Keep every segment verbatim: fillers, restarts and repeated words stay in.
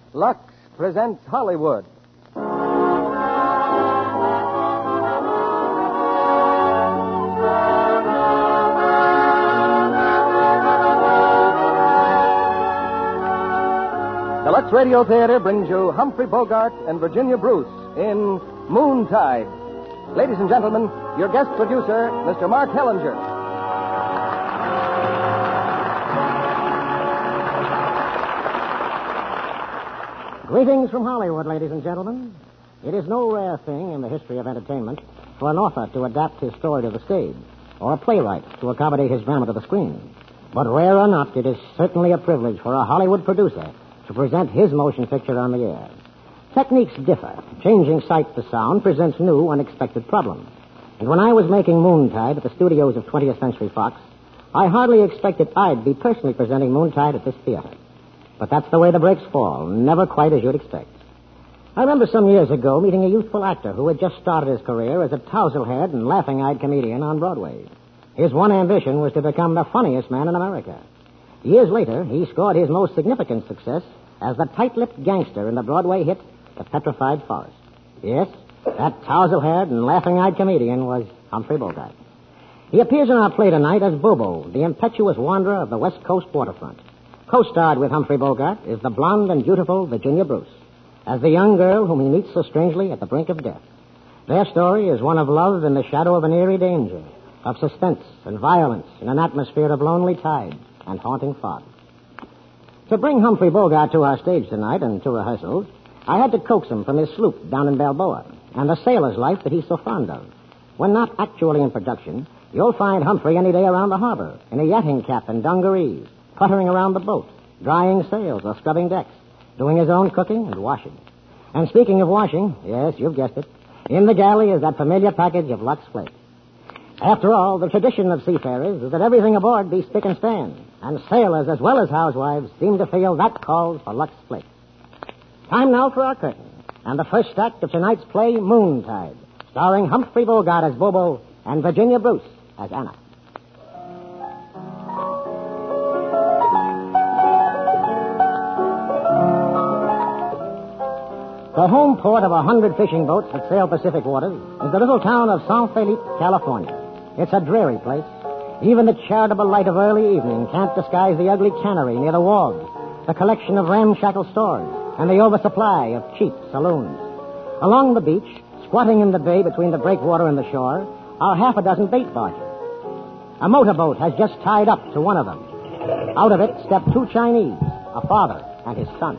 Lux presents Hollywood. The Lux Radio Theater brings you Humphrey Bogart and Virginia Bruce in Moontide. Ladies and gentlemen, your guest producer, Mister Mark Hellinger. Greetings from Hollywood, ladies and gentlemen. It is no rare thing in the history of entertainment for an author to adapt his story to the stage, or a playwright to accommodate his drama to the screen. But rare or not, it is certainly a privilege for a Hollywood producer to present his motion picture on the air. Techniques differ. Changing sight to sound presents new, unexpected problems. And when I was making Moontide at the studios of twentieth Century Fox, I hardly expected I'd be personally presenting Moontide at this theater. But that's the way the breaks fall, never quite as you'd expect. I remember some years ago meeting a youthful actor who had just started his career as a tousle-haired and laughing-eyed comedian on Broadway. His one ambition was to become the funniest man in America. Years later, he scored his most significant success as the tight-lipped gangster in the Broadway hit The Petrified Forest. Yes, that tousle-haired and laughing-eyed comedian was Humphrey Bogart. He appears in our play tonight as Bobo, the impetuous wanderer of the West Coast waterfront. Co-starred with Humphrey Bogart is the blonde and beautiful Virginia Bruce, as the young girl whom he meets so strangely at the brink of death. Their story is one of love in the shadow of an eerie danger, of suspense and violence in an atmosphere of lonely tides and haunting fog. To bring Humphrey Bogart to our stage tonight and to rehearsals, I had to coax him from his sloop down in Balboa and the sailor's life that he's so fond of. When not actually in production, you'll find Humphrey any day around the harbor in a yachting cap and dungarees, puttering around the boat, drying sails or scrubbing decks, doing his own cooking and washing. And speaking of washing, yes, you've guessed it, in the galley is that familiar package of Lux Flakes. After all, the tradition of seafarers is that everything aboard be spick and span, and sailors as well as housewives seem to feel that calls for Lux Flakes. Time now for our curtain, and the first act of tonight's play, Moontide, starring Humphrey Bogart as Bobo and Virginia Bruce as Anna. The home port of a hundred fishing boats that sail Pacific waters is the little town of San Felipe, California. It's a dreary place. Even the charitable light of early evening can't disguise the ugly cannery near the wharves, the collection of ramshackle stores, and the oversupply of cheap saloons. Along the beach, squatting in the bay between the breakwater and the shore, are half a dozen bait barges. A motorboat has just tied up to one of them. Out of it step two Chinese, a father and his son.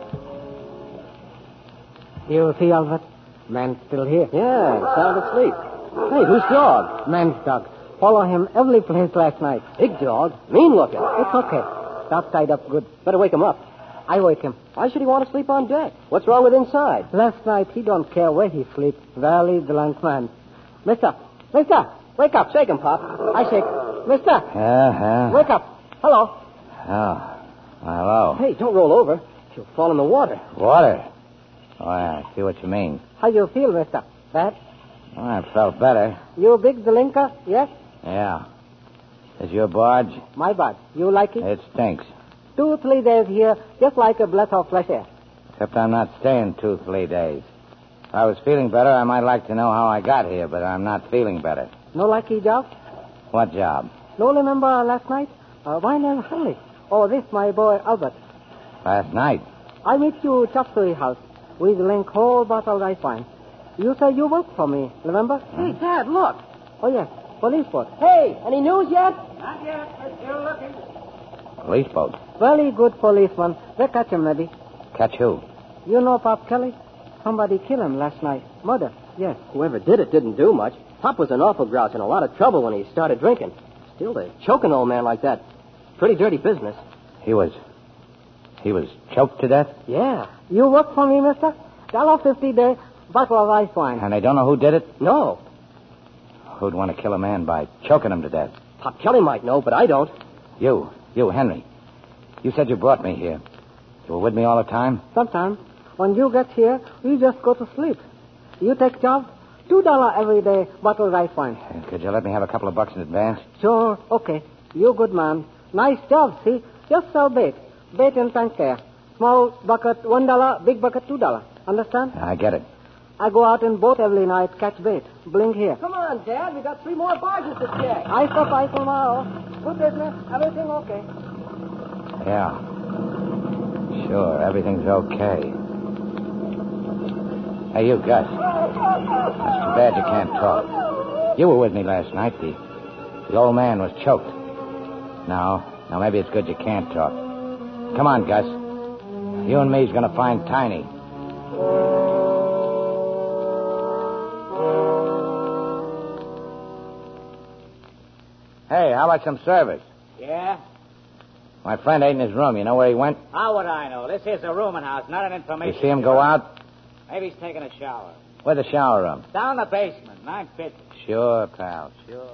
You see, Albert? Man's still here. Yeah, sound asleep. Hey, whose dog? Man's dog. Follow him every place last night. Big dog. Mean looking. It's okay. Stop tied up good. Better wake him up. I wake him. Why should he want to sleep on deck? What's wrong with inside? Last night, he don't care where he sleeps. Valley drunk man. Mister! Mister! Wake up. Shake him, Pop. I shake. Mister! Yeah, yeah. Wake up. Hello. Oh, hello. Hey, don't roll over. You'll fall in the water. Water? Oh, yeah, I see what you mean. How you feel, mister? Bad? Well, I felt better. You a big delinquent, yes? Yeah. Is your barge? My bad. You like it? It stinks. Two, three days here, just like a breath of fresh air. Except I'm not staying two, three days. If I was feeling better, I might like to know how I got here, but I'm not feeling better. No lucky job? What job? No remember last night? Uh, my name Henry. Oh, this my boy Albert. Last night? I meet you chop suey house. We drink whole bottle right fine. You say you work for me, remember? Hey, Dad, look. Oh, yes. Police boat. Hey, any news yet? Not yet. We're still looking. Police boat. Very good policeman. They catch him, maybe. Catch who? You know Pop Kelly? Somebody killed him last night. Murder. Yes. Whoever did it didn't do much. Pop was an awful grouch in a lot of trouble when he started drinking. Still, to choke an old man like that, pretty dirty business. He was... He was choked to death? Yeah. You work for me, mister? Dollar fifty day, bottle of ice wine. And they don't know who did it? No. Who'd want to kill a man by choking him to death? Pop Kelly might know, but I don't. You. You, Henry. You said you brought me here. You were with me all the time? Sometimes. When you get here, you just go to sleep. You take job, two dollar every day, bottle of ice wine. Could you let me have a couple of bucks in advance? Sure. Okay. You good man. Nice job, see? Just sell bait. Bait and tank care. Small bucket, one dollar. Big bucket, two dollar. Understand? I get it. I go out in boat every night, catch bait. Blink here. Come on, Dad. We got three more barges to check. Ice up, ice tomorrow. Good business. Everything okay. Yeah. Sure, everything's okay. Hey, you, Gus. That's too bad you can't talk. You were with me last night. The, the old man was choked. No, now maybe it's good you can't talk. Come on, Gus. You and me's gonna find Tiny. Hey, how about some service? Yeah? My friend ain't in his room. You know where he went? How would I know? This is a rooming house, not an information. You see him go out? Maybe he's taking a shower. Where's the shower room? Down the basement, nine fifty. Sure, pal, sure.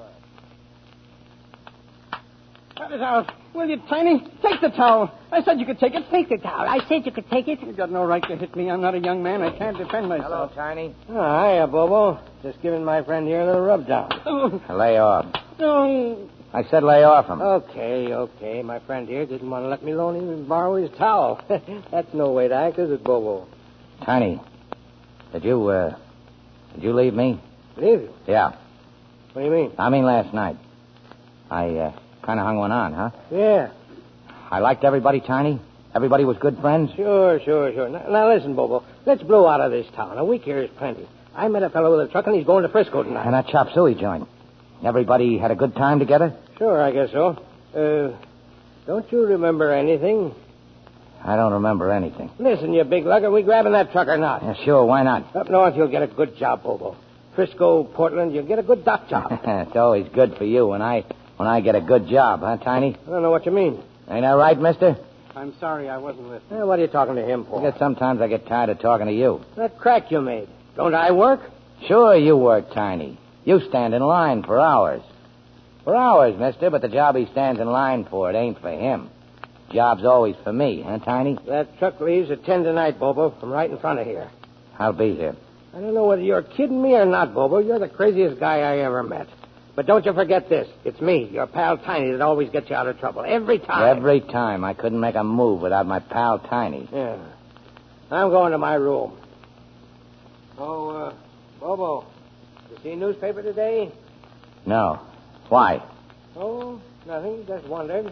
Cut it out. Will you, Tiny? Take the towel. I said you could take it. Take the towel. I said you could take it. You've got no right to hit me. I'm not a young man. I can't defend Hello, myself. Tiny. Oh, hiya, Bobo. Just giving my friend here a little rub down. Oh, Lay off. no. I said lay off him. Okay, okay. My friend here didn't want to let me loan him and borrow his towel. That's no way to act, is it, Bobo? Tiny, did you, uh, did you leave me? Leave you? Yeah. What do you mean? I mean last night. I, uh, kind of hung one on, huh? Yeah. I liked everybody, Tiny. Everybody was good friends. Sure, sure, sure. Now, now listen, Bobo. Let's blow out of this town. A week here is plenty. I met a fellow with a truck, and he's going to Frisco tonight. And that chop suey joint. Everybody had a good time together? Sure, I guess so. Uh, don't you remember anything? I don't remember anything. Listen, you big lug, are we grabbing that truck or not? Yeah, sure, why not? Up north, you'll get a good job, Bobo. Frisco, Portland, you'll get a good dock job. It's always good for you when I when I get a good job, huh, Tiny? I don't know what you mean. Ain't that right, mister? I'm sorry I wasn't listening. Eh, what are you talking to him for? I guess sometimes I get tired of talking to you. That crack you made. Don't I work? Sure, you work, Tiny. You stand in line for hours. For hours, mister, but the job he stands in line for, it ain't for him. Job's always for me, huh, Tiny? That truck leaves at ten tonight, Bobo, from right in front of here. I'll be here. I don't know whether you're kidding me or not, Bobo. You're the craziest guy I ever met. But don't you forget this. It's me, your pal Tiny, that always gets you out of trouble. Every time. Every time. I couldn't make a move without my pal Tiny. Yeah. I'm going to my room. Oh, uh, Bobo, you see a newspaper today? No. Why? Oh, nothing. Just wondered.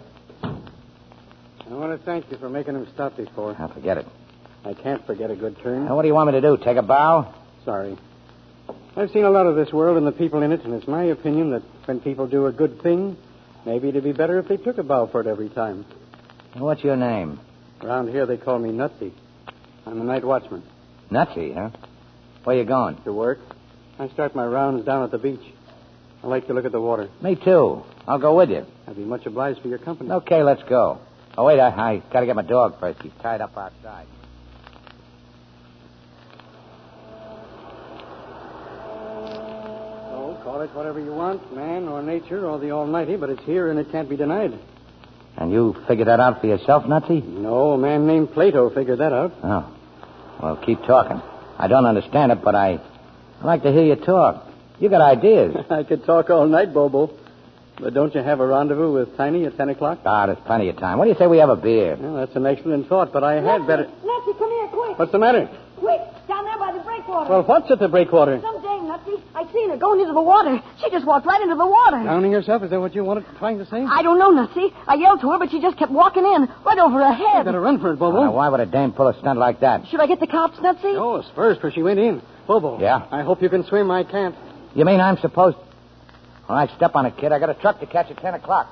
I want to thank you for making him stop before. I'll forget it. I can't forget a good turn. Now, what do you want me to do? Take a bow? Sorry. I've seen a lot of this world and the people in it, and it's my opinion that when people do a good thing, maybe it'd be better if they took a bow for it every time. What's your name? Around here, they call me Nutsy. I'm the night watchman. Nutsy, huh? Where you going? To work. I start my rounds down at the beach. I like to look at the water. Me too. I'll go with you. I'd be much obliged for your company. Okay, let's go. Oh, wait, I, I gotta get my dog first. He's tied up outside. Oh, call it whatever you want, man or nature or the almighty, but it's here and it can't be denied. And you figured that out for yourself, Nutsy? No, a man named Plato figured that out. Oh. Well, keep talking. I don't understand it, but I, I like to hear you talk. You got ideas. I could talk all night, Bobo. But don't you have a rendezvous with Tiny at ten o'clock? Ah, there's plenty of time. What do you say we have a beer? Well, that's an excellent thought, but I had better... Nutsy, come here, quick. What's the matter? Quick, down there by the breakwater. Well, what's at the breakwater? Some dame, Nutsy. I seen her going into the water. She just walked right into the water. Drowning herself? Is that what you wanted trying to say? I don't know, Nutsy. I yelled to her, but she just kept walking in, right over her You head. better run for it, Bobo. Now, why would a dame pull a stunt like that? Should I get the cops, Nutsy? No, it's first, for she went in. Bobo. Yeah? I hope you can swim. I can't. You mean I'm supposed... All right, step on it, kid. I got a truck to catch at ten o'clock.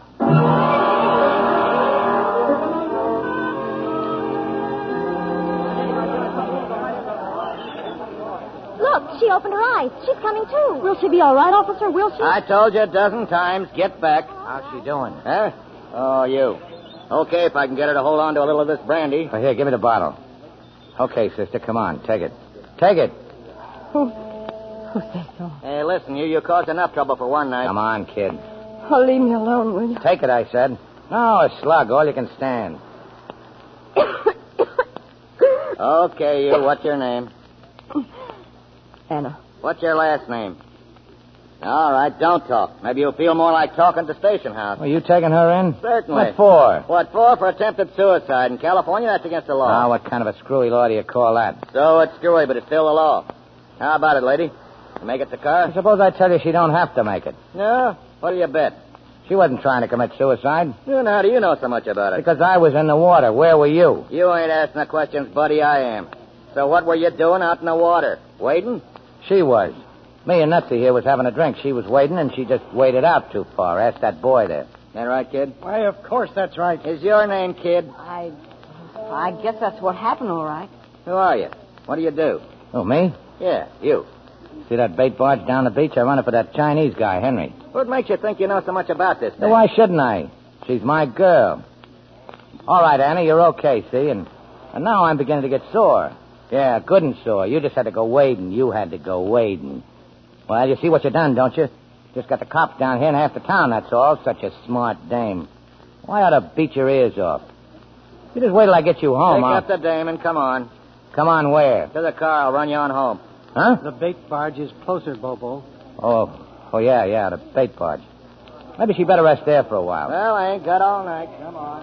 Look, she opened her eyes. She's coming too. Will she be all right, officer? Will she? I told you a dozen times, get back. How's she doing? Huh? Oh, you. Okay, if I can get her to hold on to a little of this brandy. Oh, here, give me the bottle. Okay, sister, come on. Take it. Take it. Who, who says so? Hey, listen, you, you caused enough trouble for one night. Come on, kid. Oh, leave me alone, will you? Take it, I said. No, a slug, all you can stand. Okay, you, what's your name? Anna. What's your last name? All right, don't talk. Maybe you'll feel more like talking to Station House. Well, you taking her in? Certainly. What for? What for? For attempted suicide. In California, that's against the law. Ah, what kind of a screwy law do you call that? So it's screwy, but it's still the law. How about it, lady? You make it the car? Suppose I tell you she don't have to make it. No? What do you bet? She wasn't trying to commit suicide. Well, how do you know so much about it? Because I was in the water. Where were you? You ain't asking the questions, buddy. I am. So what were you doing out in the water? Waiting? She was. Me and Nutsy here was having a drink. She was waiting, and she just waded out too far. Ask that boy there. That right, kid? Why, of course that's right. Is your name Kid? I. I guess that's what happened, all right. Who are you? What do you do? Oh, me? Yeah, you. See that bait barge down the beach? I run it for that Chinese guy, Henry. What makes you think you know so much about this thing? Now, why shouldn't I? She's my girl. All right, Annie, you're okay, see? And, and now I'm beginning to get sore. Yeah, good and sore. You just had to go wading. You had to go wading. Well, you see what you done, don't you? Just got the cops down here in half the town, that's all. Such a smart dame. Why ought to beat your ears off? You just wait till I get you home, Pick I'll... up the dame and come on. Come on where? To the car. I'll run you on home. Huh? The bait barge is closer, Bobo. Oh, oh yeah, yeah, the bait barge. Maybe she better rest there for a while. Well, I ain't got all night. Come on.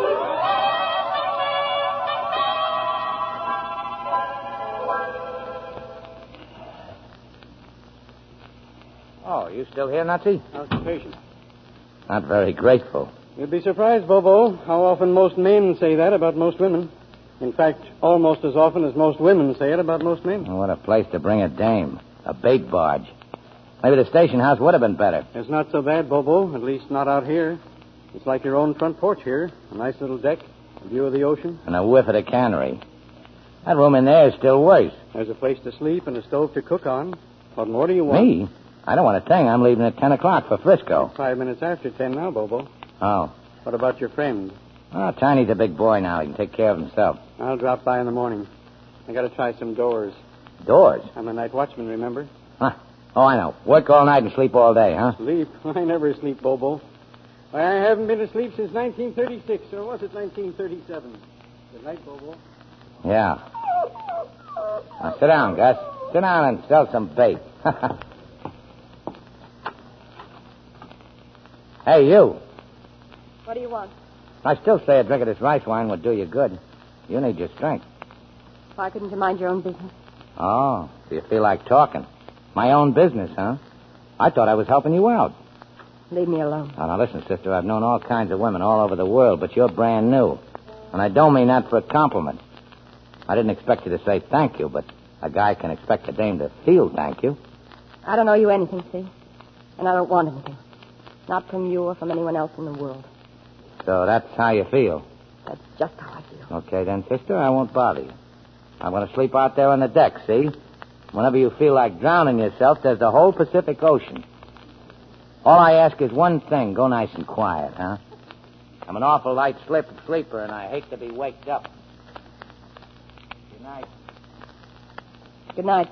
Oh, you still here, Nutsy? How's the patient? Not very grateful. You'd be surprised, Bobo, how often most men say that about most women. In fact, almost as often as most women say it about most men. Oh, what a place to bring a dame. A bait barge. Maybe the station house would have been better. It's not so bad, Bobo, at least not out here. It's like your own front porch here. A nice little deck, a view of the ocean. And a whiff of the cannery. That room in there is still worse. There's a place to sleep and a stove to cook on. What more do you want? Me? I don't want a thing. I'm leaving at ten o'clock for Frisco. It's five minutes after ten now, Bobo. Oh. What about your friend? Oh, Tiny's a big boy now. He can take care of himself. I'll drop by in the morning. I got to try some doors. Doors? I'm a night watchman, remember? Huh. Oh, I know. Work all night and sleep all day, huh? Sleep? I never sleep, Bobo. Why, I haven't been asleep since nineteen thirty-six, or was it nineteen thirty-seven? Good night, Bobo. Yeah. Now, sit down, Gus. Sit down and sell some bait. Hey, you. What do you want? I still say a drink of this rice wine would do you good. You need your strength. Why couldn't you mind your own business? Oh, so you feel like talking. My own business, huh? I thought I was helping you out. Leave me alone. Now, now, listen, sister, I've known all kinds of women all over the world, but you're brand new. And I don't mean that for a compliment. I didn't expect you to say thank you, but a guy can expect a dame to feel thank you. I don't owe you anything, see? And I don't want anything. Not from you or from anyone else in the world. So that's how you feel. That's just how I feel. Okay, then, sister, I won't bother you. I'm going to sleep out there on the deck, see? Whenever you feel like drowning yourself, there's the whole Pacific Ocean. All I ask is one thing. Go nice and quiet, huh? I'm an awful light slip sleeper, and I hate to be waked up. Good night. Good night.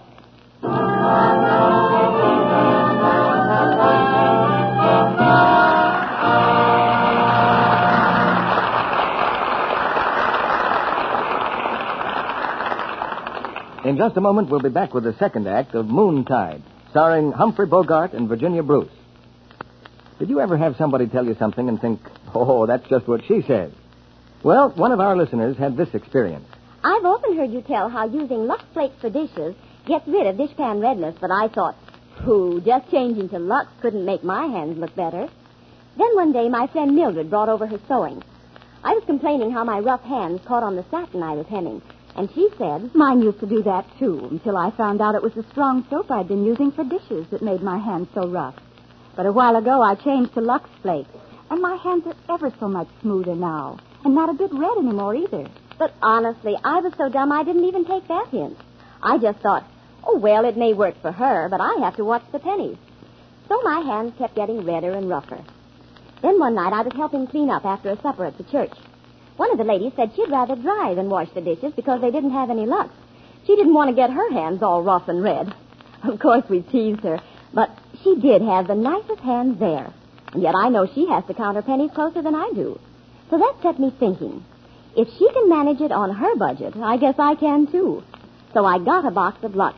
In just a moment, we'll be back with the second act of Moontide, starring Humphrey Bogart and Virginia Bruce. Did you ever have somebody tell you something and think, oh, that's just what she said? Well, one of our listeners had this experience. I've often heard you tell how using Lux Flakes for dishes gets rid of dishpan redness, but I thought, pooh, just changing to Lux couldn't make my hands look better. Then one day, my friend Mildred brought over her sewing. I was complaining how my rough hands caught on the satin I was hemming. And she said, mine used to do that, too, until I found out it was the strong soap I'd been using for dishes that made my hands so rough. But a while ago, I changed to Lux Flakes, and my hands are ever so much smoother now, and not a bit red anymore either. But honestly, I was so dumb I didn't even take that hint. I just thought, oh, well, it may work for her, but I have to watch the pennies. So my hands kept getting redder and rougher. Then one night I was helping clean up after a supper at the church. One of the ladies said she'd rather dry than wash the dishes because they didn't have any Lux. She didn't want to get her hands all rough and red. Of course, we teased her, but she did have the nicest hands there. And yet I know she has to count her pennies closer than I do. So that set me thinking. If she can manage it on her budget, I guess I can too. So I got a box of Lux.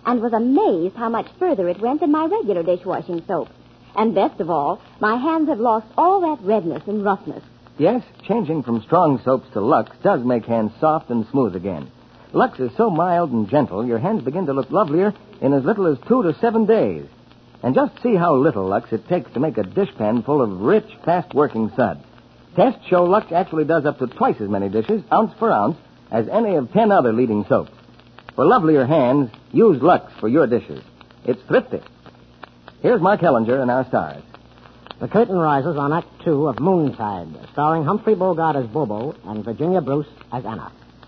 and was amazed how much further it went than my regular dishwashing soap. And best of all, my hands have lost all that redness and roughness. Yes, changing from strong soaps to Lux does make hands soft and smooth again. Lux is so mild and gentle, your hands begin to look lovelier in as little as two to seven days. And just see how little Lux it takes to make a dishpan full of rich, fast-working suds. Tests show Lux actually does up to twice as many dishes, ounce for ounce, as any of ten other leading soaps. For lovelier hands, use Lux for your dishes. It's thrifty. Here's Mark Hellinger and our stars. The curtain rises on Act Two of Moontide, starring Humphrey Bogart as Bobo and Virginia Bruce as Anna.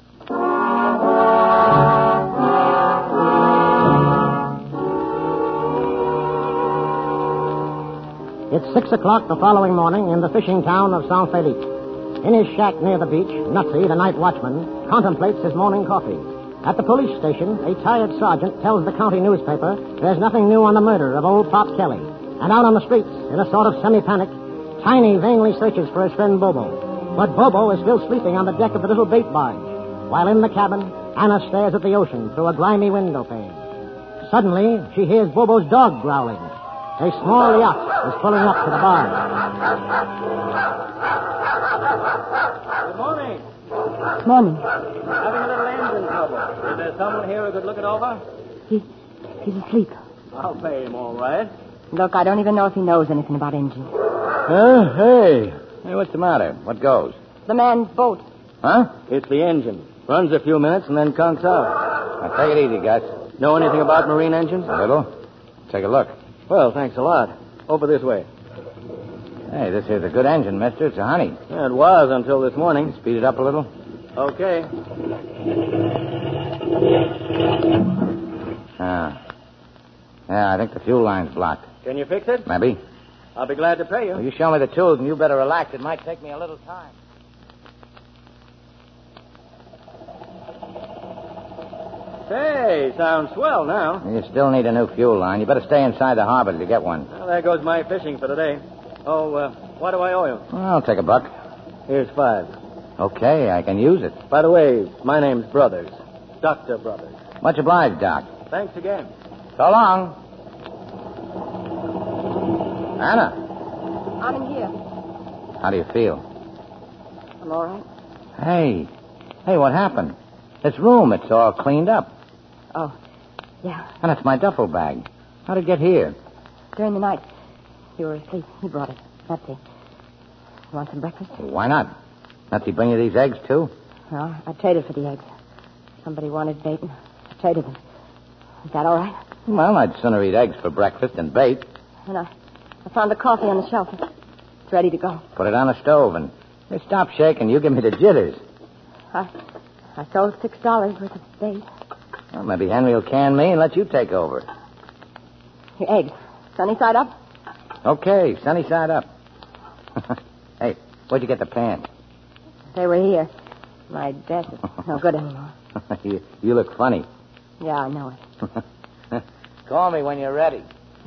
It's six o'clock the following morning in the fishing town of San Felipe. In his shack near the beach, Nutsy, the night watchman, contemplates his morning coffee. At the police station, a tired sergeant tells the county newspaper there's nothing new on the murder of old Pop Kelly. And out on the streets, in a sort of semi-panic, Tiny vainly searches for his friend Bobo. But Bobo is still sleeping on the deck of the little bait barge, while in the cabin, Anna stares at the ocean through a grimy window pane. Suddenly, she hears Bobo's dog growling. A small yacht is pulling up to the barge. Good morning. Morning. Having a little engine trouble. Is there someone here who could look it over? He's, he's asleep. I'll pay him all right. Look, I don't even know if he knows anything about engines. Uh, hey. Hey, what's the matter? What goes? The man's boat. Huh? It's the engine. Runs a few minutes and then conks out. Now, take it easy, Gus. Know anything about marine engines? A little. Take a look. Well, thanks a lot. Over this way. Hey, this is a good engine, mister. It's a honey. Yeah, it was until this morning. Speed it up a little. Okay. Ah. Yeah, I think the fuel line's blocked. Can you fix it? Maybe. I'll be glad to pay you. Well, you show me the tools, and you better relax. It might take me a little time. Hey, sounds swell now. You still need a new fuel line. You better stay inside the harbor to get one. Well, there goes my fishing for today. Oh, uh, what do I owe you? Well, I'll take a buck. Here's five. Okay, I can use it. By the way, my name's Brothers. Doctor Brothers. Much obliged, Doc. Thanks again. So long. Anna, I'm in here. how do you feel? I'm all right. Hey. Hey, what happened? This room, it's all cleaned up. Oh, yeah. And it's my duffel bag. How'd it get here? During the night, you were asleep. He brought it. That's it. You want some breakfast? Why not? Not he bring you these eggs, too? No, I traded for the eggs. Somebody wanted bait, and I traded them. Is that all right? Well, I'd sooner eat eggs for breakfast than bait. And I, I found the coffee on the shelf. It's, it's ready to go. Put it on the stove and... Hey, stop shaking. You give me the jitters. I, I sold six dollars worth of bait. Well, maybe Henry will can me and let you take over. Your eggs. Sunny side up? Okay, sunny side up. Hey, where'd you get the pants? They were here. My dress is no good anymore. you, you look funny. Yeah, I know it. Call me when you're ready.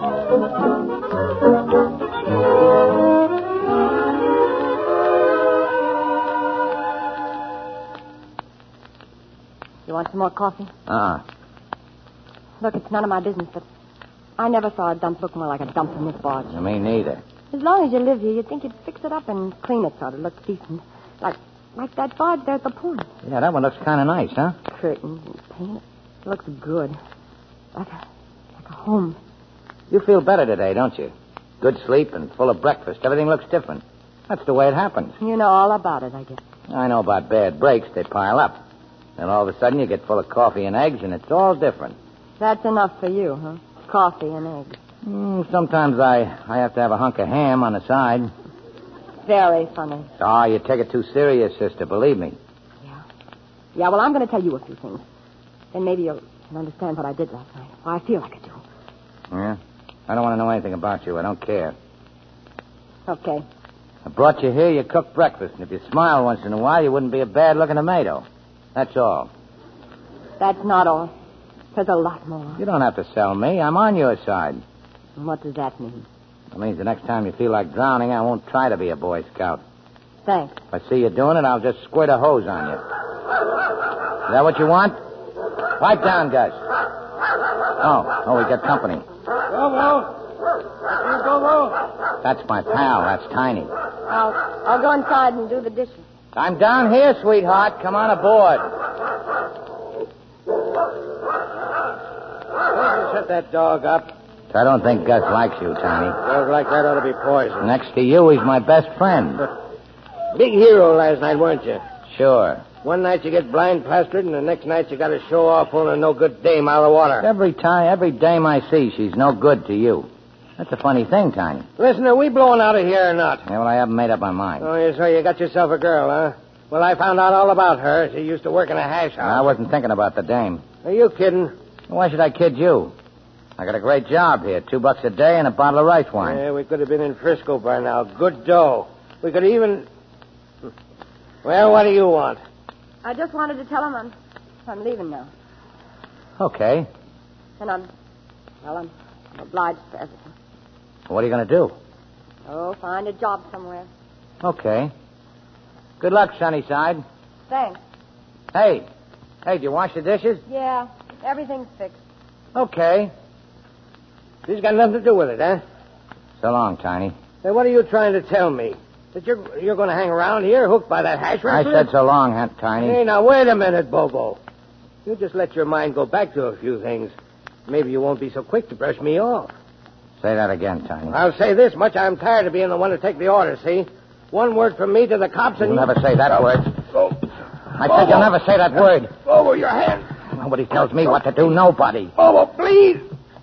You want some more coffee? Uh-uh. Look, it's none of my business, but I never saw a dump look more like a dump than this barge. Me neither. As long as you live here, you'd think you'd fix it up and clean it so it looks decent. Like like that barge there at the point. Yeah, that one looks kind of nice, huh? Curtains and paint. It looks good. Like a, like a home. You feel better today, don't you? Good sleep and full of breakfast. Everything looks different. That's the way it happens. You know all about it, I guess. I know about bad breaks. They pile up. Then all of a sudden you get full of coffee and eggs, and it's all different. That's enough for you, huh? Coffee and eggs. Mm, sometimes I, I have to have a hunk of ham on the side. Very funny. Oh, you take it too serious, sister. Believe me. Yeah. Yeah, well, I'm going to tell you a few things. Then maybe you'll understand what I did last night. I feel like I do. Yeah? I don't want to know anything about you. I don't care. Okay. I brought you here. You cooked breakfast. And if you smiled once in a while, you wouldn't be a bad-looking tomato. That's all. That's not all. There's a lot more. You don't have to sell me. I'm on your side. And what does that mean? That means the next time you feel like drowning, I won't try to be a Boy Scout. Thanks. If I see you doing it, I'll just squirt a hose on you. Is that what you want? Pipe down, Gus. Oh, oh, we got company. Bobo. That's you, Bobo? That's my pal. That's Tiny. I'll, I'll go inside and do the dishes. I'm down here, sweetheart. Come on aboard. Why shut that dog up? I don't think Gus likes you, Tiny. Dog like that ought to be poisoned. Next to you, he's my best friend. Big hero last night, weren't you? Sure. One night you get blind plastered, and the next night you got to show off pulling a no-good dame out of the water. Every time, every dame I see, she's no good to you. That's a funny thing, Tiny. Listen, are we blowing out of here or not? Yeah, well, I haven't made up my mind. Oh, yeah, so you got yourself a girl, huh? Well, I found out all about her. She used to work in a hash house. I wasn't thinking about the dame. Are you kidding? Why should I kid you? I got a great job here. Two bucks a day and a bottle of rice wine. Yeah, we could have been in Frisco by now. Good dough. We could even... Well, what do you want? I just wanted to tell him I'm, I'm leaving now. Okay. And I'm, well, I'm, I'm obliged for everything. What are you going to do? Oh, find a job somewhere. Okay. Good luck, Sunnyside. Thanks. Hey. Hey, did you wash the dishes? Yeah, everything's fixed. Okay. This got nothing to do with it, huh? So long, Tiny. Hey, what are you trying to tell me? That you're you're going to hang around here hooked by that hash I restaurant? said so long, huh, Tiny. Hey, now, wait a minute, Bobo. You just let your mind go back to a few things. Maybe you won't be so quick to brush me off. Say that again, Tiny. I'll say this much. I'm tired of being the one to take the order, see? One word from me to the cops and... You'll never say that word. Go. I said you'll never say that word. Bobo, your hand. Nobody tells me what to do. Nobody. Bobo, please.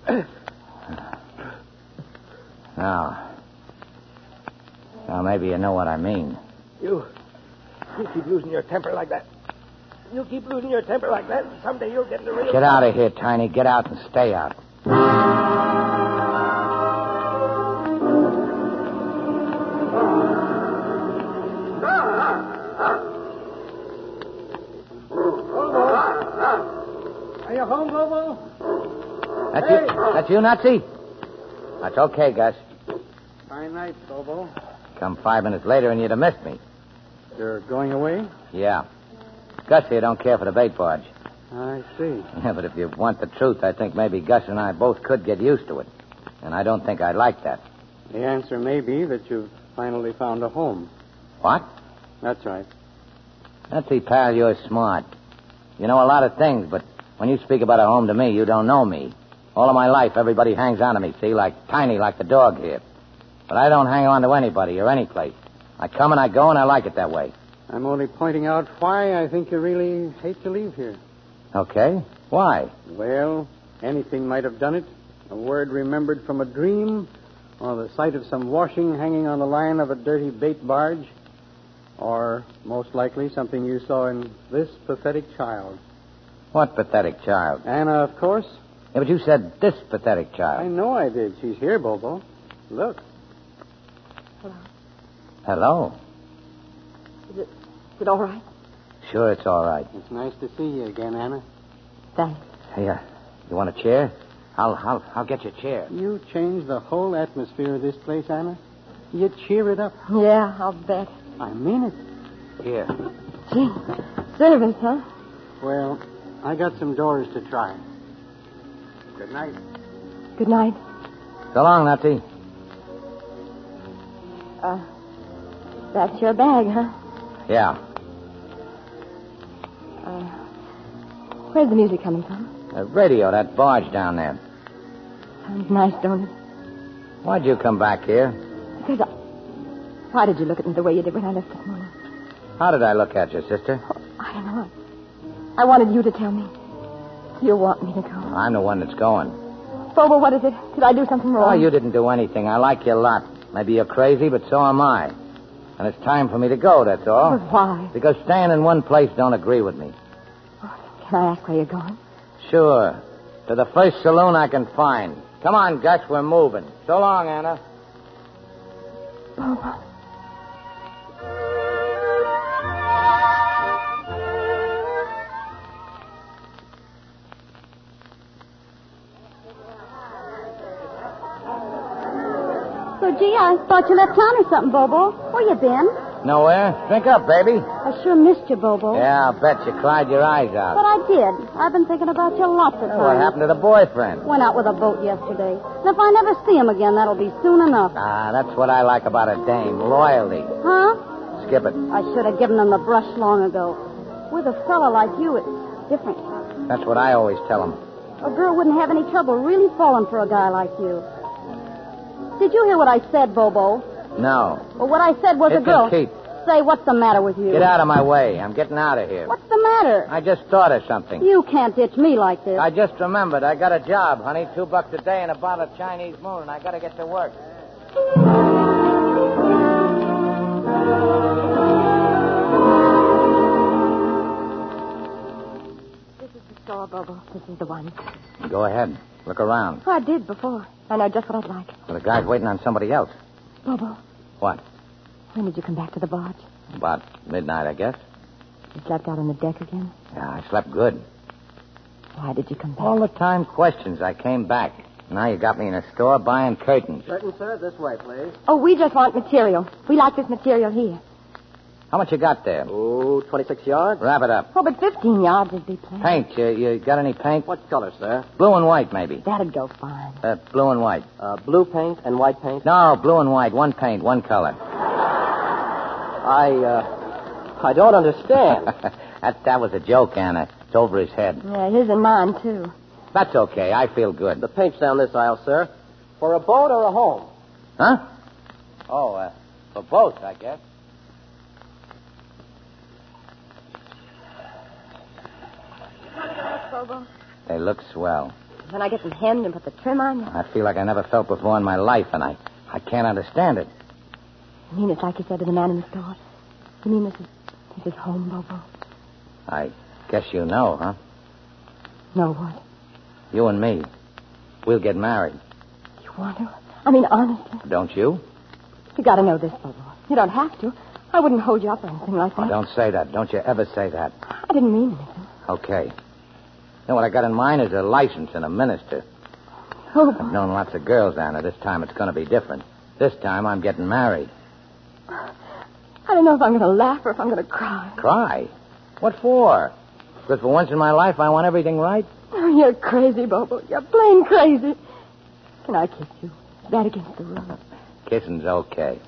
Now... Now, maybe you know what I mean. You... You keep losing your temper like that. You keep losing your temper like that, and someday you'll get in the real... Get out of here, Tiny. Get out and stay out. Are you home, Bobo? That's Hey. you? That's you, Nazi? That's okay, Gus. Fine night, Bobo. Come five minutes later and you'd have missed me. You're going away? Yeah. Gus here don't care for the bait barge. I see. Yeah, but if you want the truth, I think maybe Gus and I both could get used to it. And I don't think I'd like that. The answer may be that you've finally found a home. What? That's right. Nazi, pal, you're smart. You know a lot of things, but when you speak about a home to me, you don't know me. All of my life, everybody hangs on to me, see, like Tiny, like the dog here. But I don't hang on to anybody or any place. I come and I go, and I like it that way. I'm only pointing out why I think you really hate to leave here. Okay. Why? Well, anything might have done it. A word remembered from a dream, or the sight of some washing hanging on the line of a dirty bait barge, or, most likely, something you saw in this pathetic child. What pathetic child? Anna, of course. Yeah, but you said this pathetic child. I know I did. She's here, Bobo. Look. Hello. Hello. Is it, is it all right? Sure, it's all right. It's nice to see you again, Anna. Thanks. Hey, uh, you want a chair? I'll, I'll, I'll get you a chair. You changed the whole atmosphere of this place, Anna. You cheer it up. Yeah, I'll bet. I mean it. Here. Gee, service, huh? Well, I got some doors to try. Good night. Good night. So long, Nazi. Uh, that's your bag, huh? Yeah. Uh, where's the music coming from? The radio, that barge down there. Sounds nice, don't it? Why'd you come back here? Because I... Why did you look at me the way you did when I left this morning? How did I look at you, sister? Oh, I don't know. I wanted you to tell me. You want me to go. I'm the one that's going. Bobo, what is it? Did I do something wrong? Oh, you didn't do anything. I like you a lot. Maybe you're crazy, but so am I. And it's time for me to go, that's all. But why? Because staying in one place don't agree with me. Oh, can I ask where you're going? Sure. To the first saloon I can find. Come on, Gus, we're moving. So long, Anna. Bobo. So, gee, I thought you left town or something, Bobo. Where you been? Nowhere. Drink up, baby. I sure missed you, Bobo. Yeah, I'll bet you cried your eyes But out. I did. I've been thinking about you lots of times. What happened to the boyfriend? Went out with a boat yesterday. And if I never see him again, that'll be soon enough. Ah, that's what I like about a dame. Loyalty. Huh? Skip it. I should have given him the brush long ago. With a fella like you, it's different. That's what I always tell them. A girl wouldn't have any trouble really falling for a guy like you. Did you hear what I said, Bobo? No. Well, what I said was It a girl. can keep. Say, what's the matter with you? Get out of my way. I'm getting out of here. What's the matter? I just thought of something. You can't ditch me like this. I just remembered. I got a job, honey. Two bucks a day and a bottle of Chinese moon, and I got to get to work. This is the store, Bobo. This is the one. Go ahead. Look around. Oh, I did before. I know just what I'd like. Well, the guy's waiting on somebody else. Bobo, What? when did you come back to the barge? About midnight, I guess. You slept out on the deck again? Yeah, I slept good. Why did you come back? All the time questions. I came back. Now you got me in a store buying curtains. Curtain, sir. This way, please. Oh, we just want material. We like this material here. How much you got there? Oh, twenty-six yards. Wrap it up. Oh, but fifteen yards would be plenty. Paint. You, you got any paint? What color, sir? Blue and white, maybe. That'd go fine. Uh, blue and white. Uh, blue paint and white paint? No, blue and white. One paint, one color. I, uh, I don't understand. that, that was a joke, Anna. It's over his head. Yeah, his and mine, too. That's okay. I feel good. The paint's down this aisle, sir. For a boat or a home? Huh? Oh, uh, for both, I guess. Bobo, They look swell. when I get them hemmed and put the trim on, I feel like I never felt before in my life, and I, I can't understand it. you mean it's like you said to the man in the store? You mean this is, this is home, Bobo? I guess you know, huh? No, what? You and me. We'll get married. You want to? I mean, honestly. Don't you? You gotta know this, Bobo. You don't have to. I wouldn't hold you up or anything like that. Oh, don't say that. Don't you ever say that. I didn't mean anything. Okay. You know what I got in mind is a license and a minister. Oh, I've known lots of girls, Anna. This time it's going to be different. This time I'm getting married. I don't know if I'm gonna laugh or if I'm gonna cry. Cry? What for? Because for once in my life I want everything right? Oh, you're crazy, Bobo. You're plain crazy. Can I kiss you? Is that against the rules? Kissing's okay.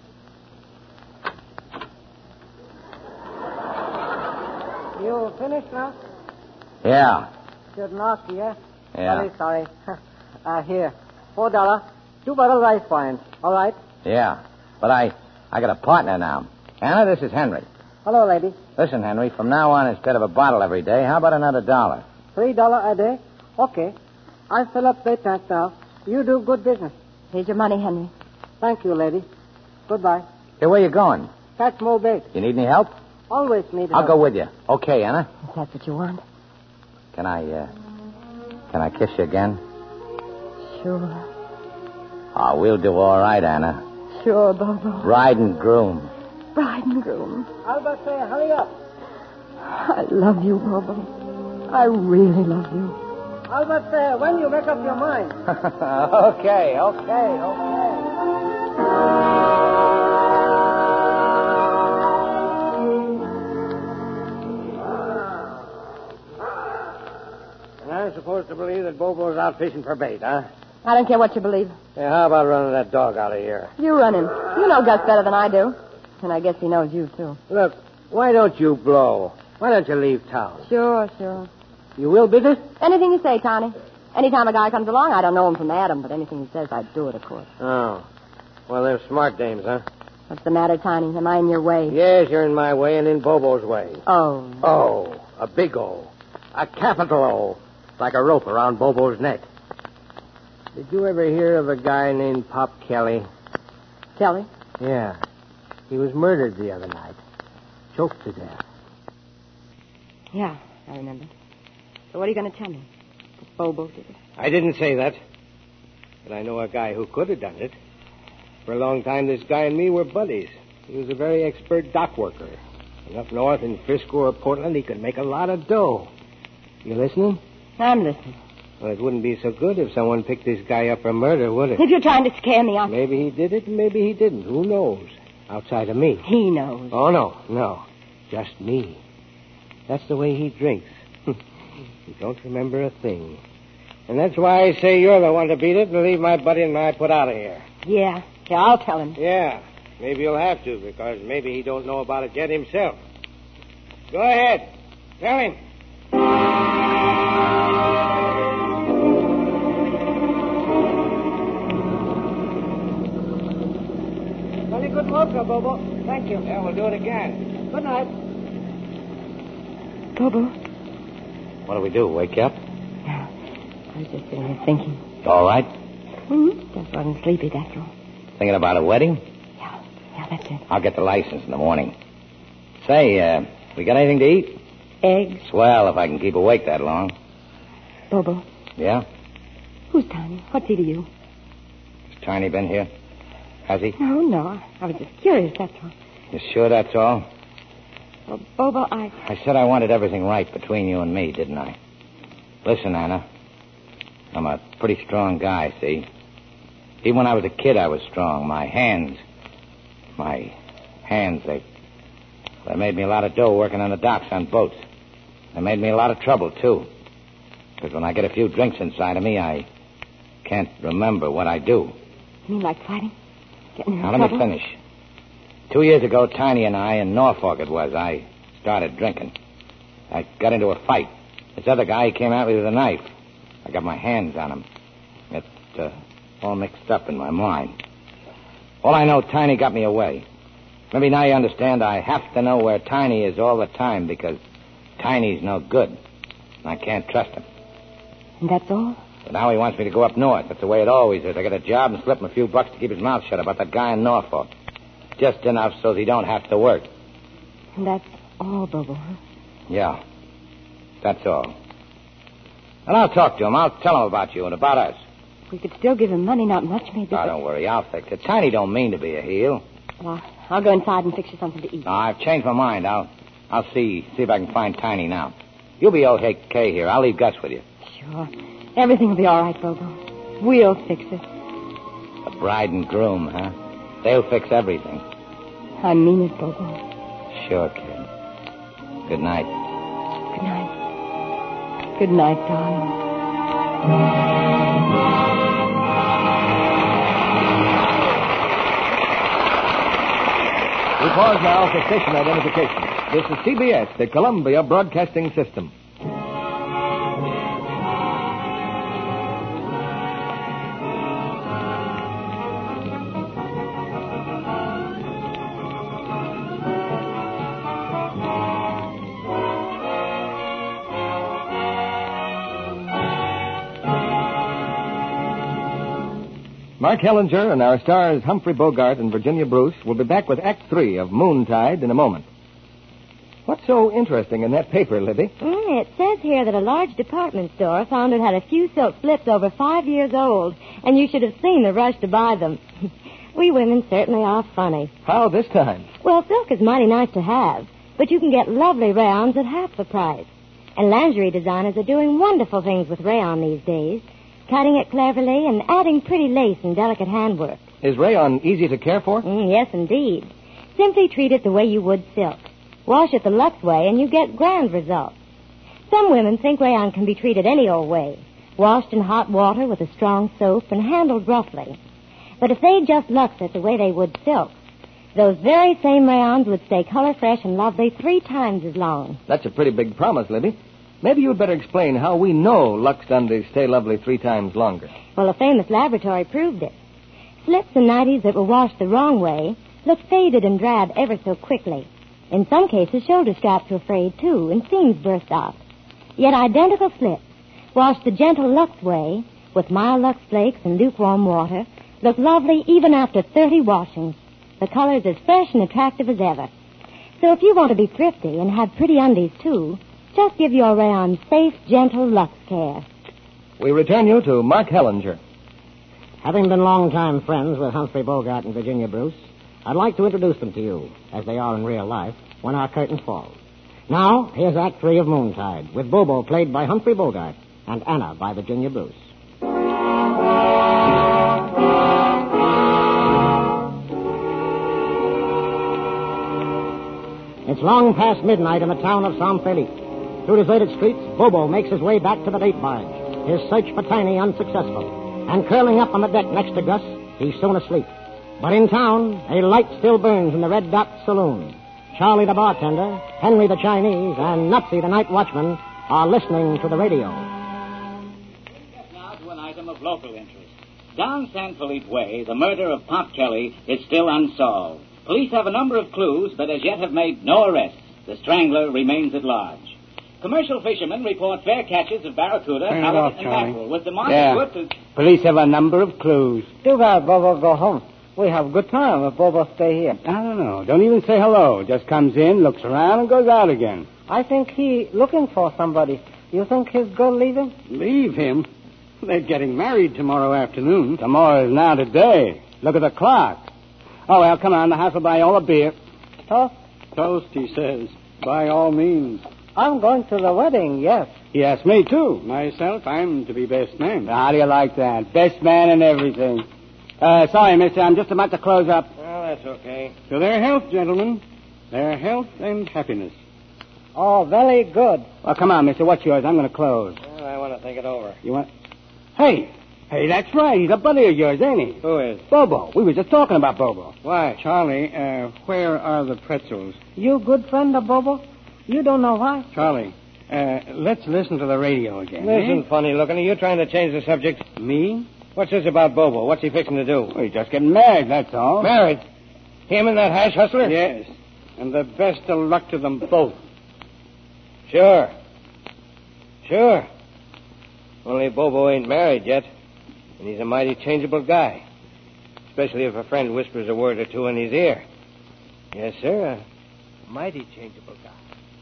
You finished now? Yeah. Shouldn't ask you, yeah? Yeah. Sorry, sorry. uh, here. Four dollar. Two bottle rice wine. All right? Yeah. But I, I got a partner now. Anna, this is Henry. Hello, lady. Listen, Henry, from now on, instead of a bottle every day, how about another dollar? Three dollar a day? Okay. I fill up bait tank now. You do good business. Here's your money, Henry. Thank you, lady. Goodbye. Hey, where you going? Catch more bait. You need any help? Always need I'll help. go with you. Okay, Anna. If that's what you want. Can I, uh, can I kiss you again? Sure. Oh, we'll do all right, Anna. Sure, Bobo. Bride and groom. Bride and groom. Albert, say, hurry up. I love you, Bobo. I really love you. Albert, say, when you make up your mind. okay, okay, okay. And I'm supposed to believe that Bobo's out fishing for bait, huh? I don't care what you believe. Hey, how about running that dog out of here? You run him. You know Gus better than I do. And I guess he knows you, too. Look, why don't you blow? Why don't you leave town? Sure, sure. You will visit? Anything you say, Tony. Anytime a guy comes along, I don't know him from Adam, but anything he says, I'd do it, of course. Oh. Well, they're smart dames, huh? What's the matter, Tiny? Am I in your way? Yes, you're in my way and in Bobo's way. Oh. Oh, a big O. A capital O. Like a rope around Bobo's neck. Did you ever hear of a guy named Pop Kelly? Kelly? Yeah. He was murdered the other night. Choked to death. Yeah, I remember. So what are you going to tell me? That Bobo did it? I didn't say that. But I know a guy who could have done it. For a long time, this guy and me were buddies. He was a very expert dock worker. And up north in Frisco or Portland, he could make a lot of dough. You listening? I'm listening. Well, it wouldn't be so good if someone picked this guy up for murder, would it? If you're trying to scare me, I... Maybe he did it, and maybe he didn't. Who knows? Outside of me. He knows. Oh, no, no. Just me. That's the way he drinks. He don't remember a thing. And that's why I say you're the one to beat it and leave my buddy and I put out of here. Yeah. Yeah, I'll tell him. Yeah. Maybe you'll have to, because maybe he don't know about it yet himself. Go ahead. Tell him. Very good work, Bobo. Thank you. Yeah, we'll do it again. Good night. Bobo. What do we do, wake you up? I was just sitting here thinking. You all right? Mm-hmm. Just wasn't sleepy, that's all. Thinking about a wedding? Yeah, yeah, that's it. I'll get the license in the morning. Say, uh, we got anything to eat? Eggs. Swell, if I can keep awake that long. Bobo. Yeah? Who's Tiny? What's he to you? Has Tiny been here? Has he? No, no. I was just curious, that's all. You sure that's all? Well, Bobo, I... I said I wanted everything right between you and me, didn't I? Listen, Anna. I'm a pretty strong guy, see? Even when I was a kid, I was strong. My hands... My hands, they... They made me a lot of dough working on the docks on boats. They made me a lot of trouble, too. Because when I get a few drinks inside of me, I can't remember what I do. You mean like fighting? Getting in Now, trouble? let me finish. Two years ago, Tiny and I, in Norfolk it was, I started drinking. I got into a fight. This other guy, he came at me with a knife. I got my hands on him. It's uh, all mixed up in my mind. All I know, Tiny got me away. Maybe now you understand I have to know where Tiny is all the time because Tiny's no good. And I can't trust him. And that's all? But now he wants me to go up north. That's the way it always is. I get a job and slip him a few bucks to keep his mouth shut about that guy in Norfolk. Just enough so he don't have to work. And that's all, Bobo, huh? Yeah. That's all. And I'll talk to him. I'll tell him about you and about us. We could still give him money, not much, maybe. Oh, but... don't worry. I'll fix it. Tiny don't mean to be a heel. Well, I'll go inside and fix you something to eat. No, I've changed my mind. I'll I'll see see if I can find Tiny now. You'll be okay here. I'll leave Gus with you. Sure. Everything will be all right, Bobo. We'll fix it. The bride and groom, huh? They'll fix everything. I mean it, Bobo. Sure, kid. Good night. Good night. Good night, darling. We pause now for station identification. This is C B S, the Columbia Broadcasting System. Mark Hellinger and our stars Humphrey Bogart and Virginia Bruce will be back with Act Three of Moontide in a moment. What's so interesting in that paper, Libby? Mm, it says here that a large department store found it had a few silk slips over five years old, and you should have seen the rush to buy them. We women certainly are funny. How this time? Well, silk is mighty nice to have, but you can get lovely rayons at half the price. And lingerie designers are doing wonderful things with rayon these days, cutting it cleverly and adding pretty lace and delicate handwork. Is rayon easy to care for? Mm, yes, indeed. Simply treat it the way you would silk. Wash it the Lux way, and you get grand results. Some women think rayon can be treated any old way, washed in hot water with a strong soap and handled roughly. But if they just Lux it the way they would silk, those very same rayons would stay color fresh and lovely three times as long. That's a pretty big promise, Libby. Maybe you'd better explain how we know Lux undies stay lovely three times longer. Well, a famous laboratory proved it. Slips and nighties that were washed the wrong way look faded and drab ever so quickly. In some cases, shoulder straps were frayed, too, and seams burst out. Yet identical slips, washed the gentle Lux way, with mild Lux flakes and lukewarm water, look lovely even after thirty washings. The color's as fresh and attractive as ever. So if you want to be thrifty and have pretty undies, too, just give your rayon safe, gentle Lux care. We return you to Mark Hellinger. Having been longtime friends with Humphrey Bogart and Virginia Bruce, I'd like to introduce them to you, as they are in real life, when our curtain falls. Now, here's Act Three of Moontide, with Bobo played by Humphrey Bogart and Anna by Virginia Bruce. It's long past midnight in the town of San Felipe. Through deserted streets, Bobo makes his way back to the date barge, his search for Tiny unsuccessful. And curling up on the deck next to Gus, he's soon asleep. But in town, a light still burns in the Red Dot Saloon. Charlie the bartender, Henry the Chinese, and Nutsy the night watchman are listening to the radio. Just now to an item of local interest. Down San Felipe Way, the murder of Pop Kelly is still unsolved. Police have a number of clues, but as yet have made no arrests. The strangler remains at large. Commercial fishermen report fair catches of barracuda, Turn it halibut, off, and Charlie. mackerel, with the market Yeah. good to... Police have a number of clues. Too bad Bobo go home. We have good time if Bobo stay here. I don't know. Don't even say hello. Just comes in, looks around, and goes out again. I think he looking for somebody. You think his girl leave him? Leave him? They're getting married tomorrow afternoon. Tomorrow is now today. Look at the clock. Oh, well, come on. The house will buy all the beer. Toast? Toast, he says. By all means. I'm going to the wedding, yes. He asked me, too. Myself, I'm to be best man. How do you like that? Best man and everything. Uh, sorry, mister. I'm just about to close up. Well, that's okay. To their health, gentlemen. Their health and happiness. Oh, very good. Well, come on, mister. What's yours? I'm going to close. Well, I want to think it over. You want... Hey! Hey, that's right. He's a buddy of yours, ain't he? Who is? Bobo. We were just talking about Bobo. Why? Charlie, uh, where are the pretzels? You good friend of Bobo? You don't know why? Charlie, uh, let's listen to the radio again. Listen, eh? funny looking. Are you trying to change the subject? Me? What's this about Bobo? What's he fixing to do? Well, he's just getting married, that's all. Married? Him and that hash hustler? Yes. And the best of luck to them both. Sure. Sure. Only Bobo ain't married yet. And he's a mighty changeable guy. Especially if a friend whispers a word or two in his ear. Yes, sir. A mighty changeable guy.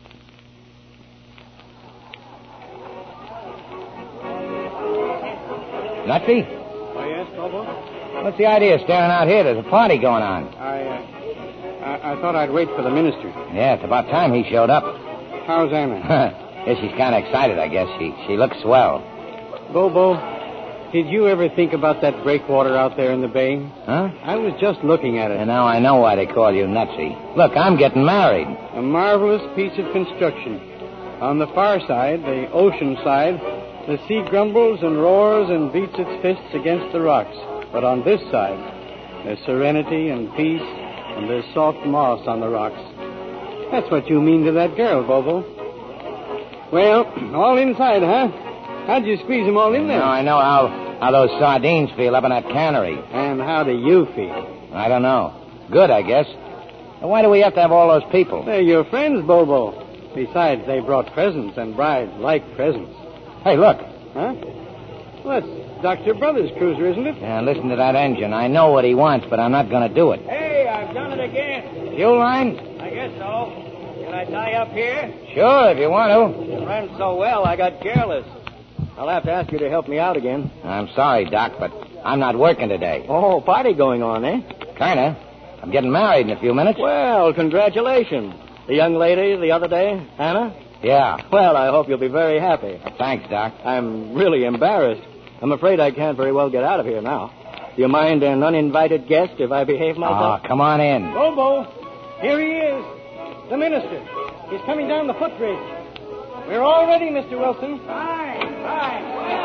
Nutsy? Oh, yes, Bobo? What's the idea of staring out here? There's a party going on. I, uh, I, I thought I'd wait for the minister. Yeah, it's about time he showed up. How's Anna? Yeah, she's kind of excited, I guess. She she looks swell. Bobo, did you ever think about that breakwater out there in the bay? Huh? I was just looking at it. And now I know why they call you Nutsy. Look, I'm getting married. A marvelous piece of construction. On the far side, the ocean side, the sea grumbles and roars and beats its fists against the rocks. But on this side, there's serenity and peace, and there's soft moss on the rocks. That's what you mean to that girl, Bobo. Well, all inside, huh? How'd you squeeze them all in there? Now I know how, how those sardines feel up in that cannery. And how do you feel? I don't know. Good, I guess. But why do we have to have all those people? They're your friends, Bobo. Besides, they brought presents, and brides like presents. Hey, look. Huh? Well, that's Doctor Brothers' cruiser, isn't it? Yeah, listen to that engine. I know what he wants, but I'm not going to do it. Hey, I've done it again. Fuel line? I guess so. Can I tie up here? Sure, if you want to. It ran so well, I got careless. I'll have to ask you to help me out again. I'm sorry, Doc, but I'm not working today. Oh, party going on, eh? Kinda. I'm getting married in a few minutes. Well, congratulations. The young lady the other day, Hannah? Yeah. Well, I hope you'll be very happy. Thanks, Doc. I'm really embarrassed. I'm afraid I can't very well get out of here now. Do you mind an uninvited guest if I behave myself? Oh, come on in. Bobo, here he is. The minister. He's coming down the footbridge. We're all ready, Mister Wilson. Fine, fine.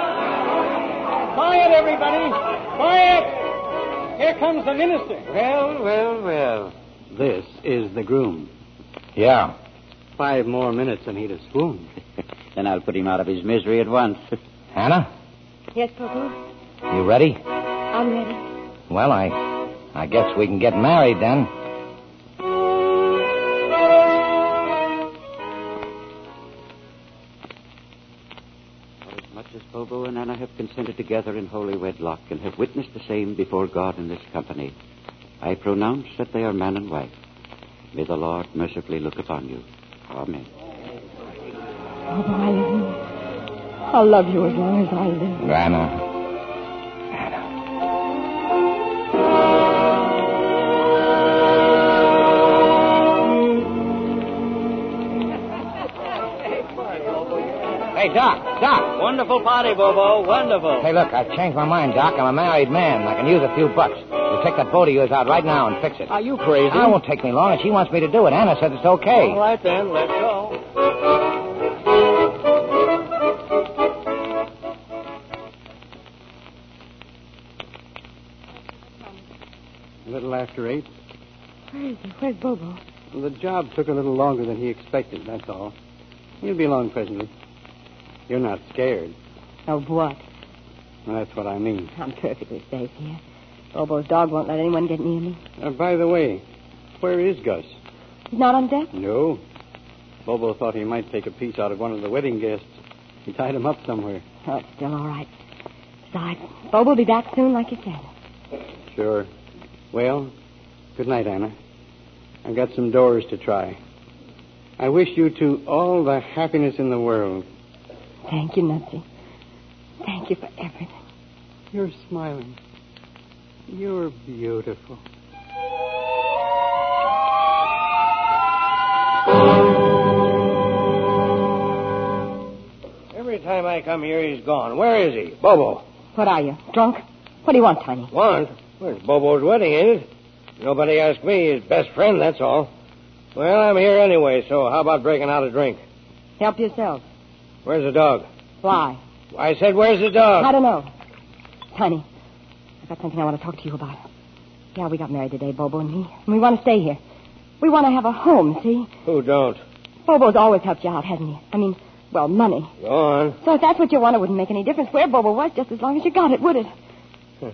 Quiet, everybody. Quiet. Here comes the minister. Well, well, well. This is the groom. Yeah. Five more minutes and he'd have swooned. Then I'll put him out of his misery at once. Hannah, Yes, Bobo? you ready? I'm ready. Well, I I guess we can get married then. Much as Bobo and Anna have consented together in holy wedlock and have witnessed the same before God in this company, I pronounce that they are man and wife. May the Lord mercifully look upon you. Amen. Bobo, I love you. I'll love you as long as I live. Anna. Hey, Doc, Doc. Wonderful party, Bobo. Wonderful. Hey, look, I've changed my mind, Doc. I'm a married man. I can use a few bucks. You take that boat of yours out right now and fix it. Are you crazy? It won't take me long, and she wants me to do it. Anna said it's okay. All right, then. Let's go. A little after eight. Where is he? Where's Bobo? Well, the job took a little longer than he expected, that's all. He'll be along presently. You're not scared. Of what? Well, that's what I mean. I'm perfectly safe here. Bobo's dog won't let anyone get near me. Uh, by the way, where is Gus? He's not on deck? No. Bobo thought he might take a piece out of one of the wedding guests. He tied him up somewhere. Oh, it's still all right. Besides, Bobo will be back soon, like you said. Sure. Well, good night, Anna. I've got some doors to try. I wish you two all the happiness in the world. Thank you, Nutsy. Thank you for everything. You're smiling. You're beautiful. Every time I come here, he's gone. Where is he? Bobo. What are you, drunk? What do you want, Tiny? Want? Well, it's Bobo's wedding, ain't it? Nobody asked me. His best friend, that's all. Well, I'm here anyway, so how about breaking out a drink? Help yourself. Where's the dog? Why? I said, where's the dog? I don't know. Tiny, I've got something I want to talk to you about. Yeah, we got married today, Bobo and me. And we want to stay here. We want to have a home, see? Who don't? Bobo's always helped you out, hasn't he? I mean, well, money. Go on. So if that's what you want, it wouldn't make any difference where Bobo was, just as long as you got it, would it? Huh.